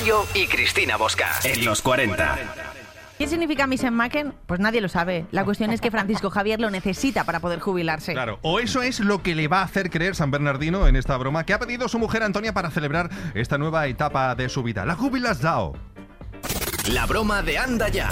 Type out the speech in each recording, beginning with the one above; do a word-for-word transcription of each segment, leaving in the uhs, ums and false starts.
Rocío y Cristina Bosca. En los cuarenta. ¿Qué significa Mission Maken? Pues nadie lo sabe. La cuestión es que Francisco Javier lo necesita para poder jubilarse. Claro, o eso es lo que le va a hacer creer San Bernardino en esta broma que ha pedido su mujer Antonia para celebrar esta nueva etapa de su vida. La jubilación. La broma de Anda Ya.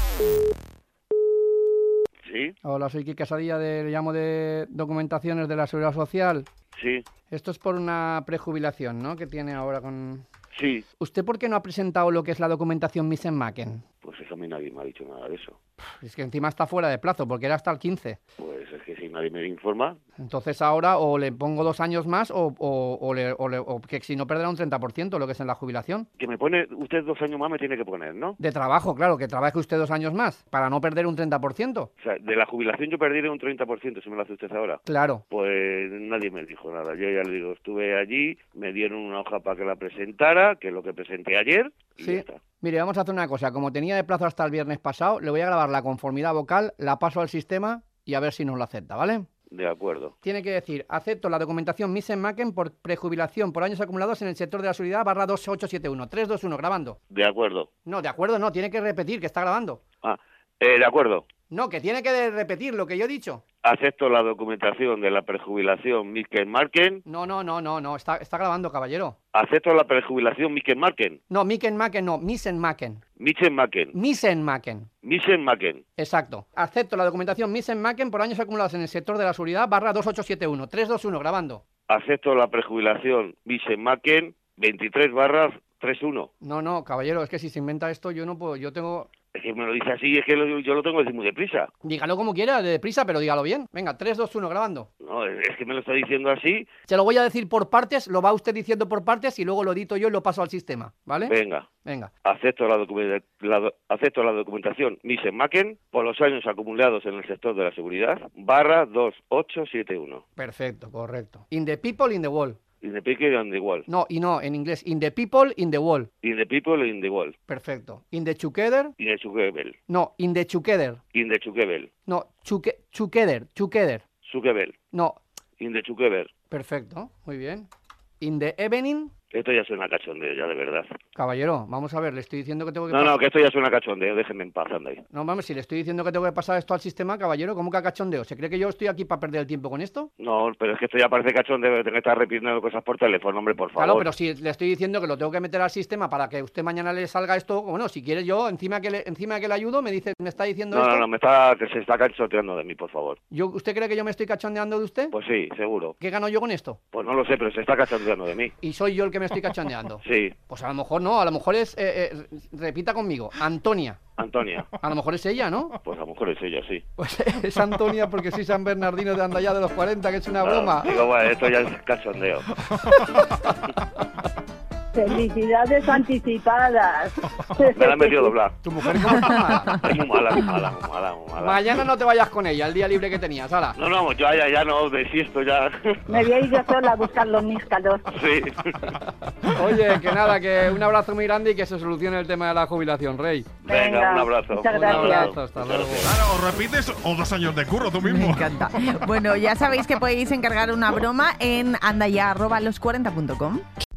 Sí, Hola, soy Quique Casadilla, de, le llamo de documentaciones de la Seguridad Social. sí, Esto es por una prejubilación, ¿no?, que tiene ahora con... sí. ¿Usted por qué no ha presentado lo que es la documentación Mission Maken? Pues eso a mí nadie me ha dicho nada de eso. Es que encima está fuera de plazo, porque era hasta el quince. Pues es que si nadie me informa, Entonces ahora o le pongo dos años más o, o, o, le, o, le, o que si no perderá un treinta por ciento lo que es en la jubilación. que me pone usted dos años más me tiene que poner, ¿no? De trabajo, claro, que trabaje usted dos años más, para no perder un treinta por ciento. O sea, de la jubilación yo perdiré un treinta por ciento, si me lo hace usted ahora. Claro. Pues nadie me dijo nada. Yo ya le digo, estuve allí, me dieron una hoja para que la presentara, que es lo que presenté ayer, y Sí. ya está. Mire, vamos a hacer una cosa. Como tenía de plazo hasta el viernes pasado, le voy a grabar la conformidad vocal, la paso al sistema y a ver si nos lo acepta, ¿vale? De acuerdo. Tiene que decir, acepto la documentación Mission Maken por prejubilación por años acumulados en el sector de la seguridad barra dos ocho siete uno. tres dos uno, grabando. De acuerdo. No, de acuerdo, no, tiene que repetir, que está grabando. Ah, eh, de acuerdo. No, que tiene que de- repetir lo que yo he dicho. Acepto la documentación de la prejubilación Mikken Marken. No, no, no, no, no, está, está grabando, caballero. Acepto la prejubilación Mikken Marken. No, Mission Maken, no, Mission Maken. Michen Marken. Mission Maken. Michen Marken. Exacto. Acepto la documentación Mission Maken por años acumulados en el sector de la seguridad barra dos ocho siete uno. tres dos uno, grabando. Acepto la prejubilación Michen Marken veintitrés barras treinta y uno. No, no, caballero, es que si se inventa esto yo no puedo, yo tengo... Es que me lo dice así, es que lo- yo lo tengo que decir muy deprisa. Dígalo como quiera, de deprisa, pero dígalo bien. Venga, tres dos uno, grabando. No, es es que me lo está diciendo así. Se lo voy a decir por partes, lo va usted diciendo por partes y luego lo edito yo y lo paso al sistema, ¿vale? Venga. Venga. Acepto la, documenta- la do- acepto la documentación Michen Marken por los años acumulados en el sector de la seguridad barra dos ocho siete uno. Perfecto, correcto. In the people, in the wall. In the people and the world. No, y no, en inglés. In the people, in the wall. In the people and the world. Perfecto. In the together. In the Zuckerbell. No, in the together. In the Zuckerbell. No, chuque- together, together. Zuckerbell. No, In the Zuckerbell. perfecto, muy bien. In the evening. Esto ya suena cachondeo, ya de verdad. Caballero, vamos a ver, le estoy diciendo que tengo que No, pasar... no, que esto ya suena cachondeo, déjenme en paz, anda ahí. No, vamos, si le estoy diciendo que tengo que pasar esto al sistema, caballero, ¿cómo que a cachondeo? ¿Se cree que yo estoy aquí para perder el tiempo con esto? No, pero es que esto ya parece cachondeo, que tengo que estar repitiendo cosas por teléfono, hombre, por favor. Claro, pero si le estoy diciendo que lo tengo que meter al sistema para que usted mañana le salga esto, bueno, si quiere yo, encima que le, encima que le ayudo, me dice, me está diciendo No, esto. no, no, me está, que se está cachondeando de mí, por favor. Yo, ¿usted cree que yo me estoy cachondeando de usted? Pues sí, seguro. ¿Qué gano yo con esto? Pues no lo sé, pero se está cachondeando de mí. Y soy yo el que me estoy cachondeando. Sí, Pues a lo mejor no, a lo mejor es, eh, eh, repita conmigo, Antonia. Antonia. A lo mejor es ella, ¿no? Pues a lo mejor es ella, sí. Pues es Antonia porque soy San Bernardino de Andallá de los cuarenta, que es una broma. No, digo, bueno, esto ya es cachondeo. Felicidades anticipadas. Me la han metido doblar. Tu mujer cómo está mala. Es muy mala, muy mala, muy mala, muy mala. Mañana no te vayas con ella, el día libre que tenías, hala. No, no, yo ya, ya no, de esto ya. Me voy a ir yo sola a buscar los níscalos. Sí. Oye, que nada, que un abrazo muy grande y que se solucione el tema de la jubilación, Rey. Venga, un abrazo. Muchas Un gracias. abrazo, hasta luego. Claro, o repites o dos años de curro tú Me mismo. encanta. Bueno, ya sabéis que podéis encargar una broma en andaya arroba los cuarenta punto com.